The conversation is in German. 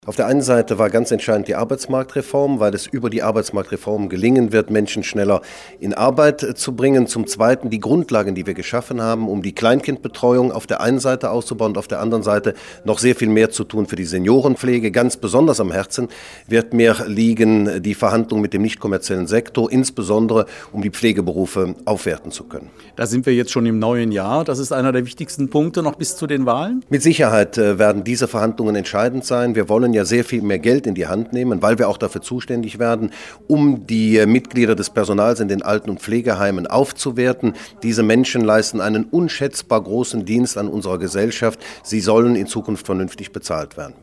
Auf der einen Seite war ganz entscheidend die Arbeitsmarktreform, weil es über die Arbeitsmarktreform gelingen wird, Menschen schneller in Arbeit zu bringen. Zum Zweiten die Grundlagen, die wir geschaffen haben, um die Kleinkindbetreuung auf der einen Seite auszubauen und auf der anderen Seite noch sehr viel mehr zu tun für die Seniorenpflege. Ganz besonders am Herzen wird mir liegen die Verhandlung mit dem nicht kommerziellen Sektor, insbesondere um die Pflegeberufe aufwerten zu können. Da sind wir jetzt schon im neuen Jahr. Das ist einer der wichtigsten Punkte noch bis zu den Wahlen? Mit Sicherheit werden diese Verhandlungen entscheidend sein. Wir wollen ja sehr viel mehr Geld in die Hand nehmen, weil wir auch dafür zuständig werden, um die Mitglieder des Personals in den Alten- und Pflegeheimen aufzuwerten. Diese Menschen leisten einen unschätzbar großen Dienst an unserer Gesellschaft. Sie sollen in Zukunft vernünftig bezahlt werden.